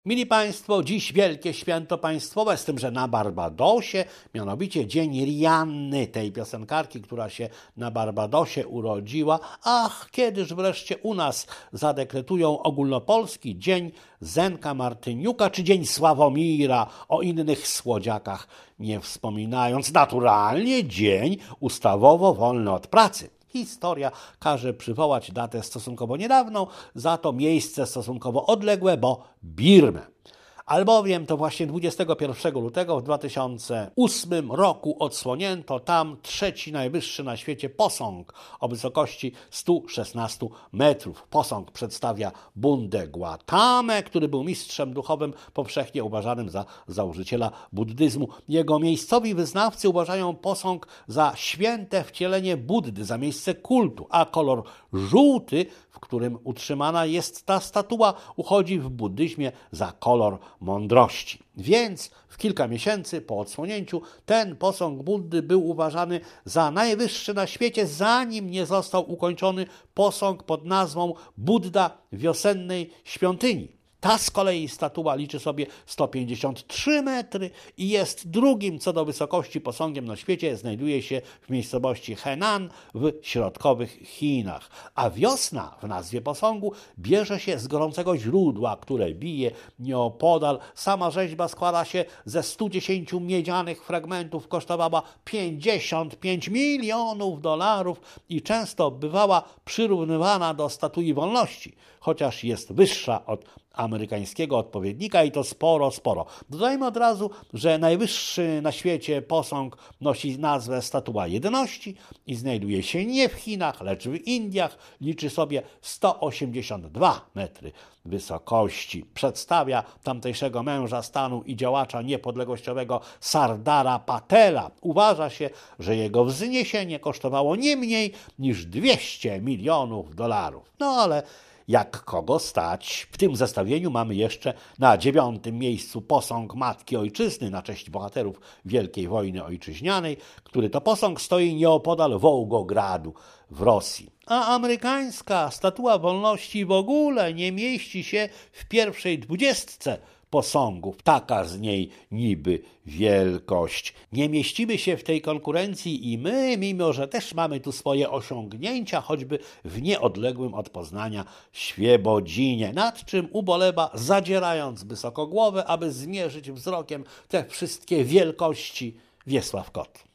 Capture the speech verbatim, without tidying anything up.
Mili Państwo, dziś wielkie święto państwowe, z tym, że na Barbadosie, mianowicie dzień Rianny, tej piosenkarki, która się na Barbadosie urodziła. Ach, kiedyż wreszcie u nas zadekretują ogólnopolski dzień Zenka Martyniuka, czy dzień Sławomira, o innych słodziakach nie wspominając. Naturalnie dzień ustawowo wolny od pracy. Historia każe przywołać datę stosunkowo niedawną, za to miejsce stosunkowo odległe, bo Birmę. Albowiem to właśnie dwudziestego pierwszego lutego w dwa tysiące ósmym roku odsłonięto tam trzeci najwyższy na świecie posąg o wysokości stu szesnastu metrów. Posąg przedstawia Bundę Gautamy, który był mistrzem duchowym powszechnie uważanym za założyciela buddyzmu. Jego miejscowi wyznawcy uważają posąg za święte wcielenie Buddy, za miejsce kultu, a kolor żółty, w którym utrzymana jest ta statua, uchodzi w buddyzmie za kolor mądrości. Więc w kilka miesięcy po odsłonięciu ten posąg Buddy był uważany za najwyższy na świecie, zanim nie został ukończony posąg pod nazwą Budda wiosennej świątyni. Ta z kolei statua liczy sobie sto pięćdziesiąt trzy metry i jest drugim co do wysokości posągiem na świecie. Znajduje się w miejscowości Henan w środkowych Chinach. A wiosna w nazwie posągu bierze się z gorącego źródła, które bije nieopodal. Sama rzeźba składa się ze stu dziesięciu miedzianych fragmentów, kosztowała pięćdziesiąt pięć milionów dolarów i często bywała przyrównywana do Statui Wolności, chociaż jest wyższa od amerykańskiego odpowiednika i to sporo, sporo. Dodajmy od razu, że najwyższy na świecie posąg nosi nazwę Statua Jedności i znajduje się nie w Chinach, lecz w Indiach. Liczy sobie sto osiemdziesiąt dwa metry wysokości. Przedstawia tamtejszego męża stanu i działacza niepodległościowego Sardara Patela. Uważa się, że jego wzniesienie kosztowało nie mniej niż dwieście milionów dolarów. No ale jak kogo stać? W tym zestawieniu mamy jeszcze na dziewiątym miejscu posąg Matki Ojczyzny na cześć bohaterów Wielkiej Wojny Ojczyźnianej, który to posąg stoi nieopodal Wołgogradu w Rosji. A amerykańska Statua Wolności w ogóle nie mieści się w pierwszej dwudziestce posągów. Taka z niej niby wielkość. Nie mieścimy się w tej konkurencji i my, mimo że też mamy tu swoje osiągnięcia, choćby w nieodległym od Poznania Świebodzinie, nad czym ubolewa, zadzierając wysoko głowę, aby zmierzyć wzrokiem te wszystkie wielkości, Wiesław Kot.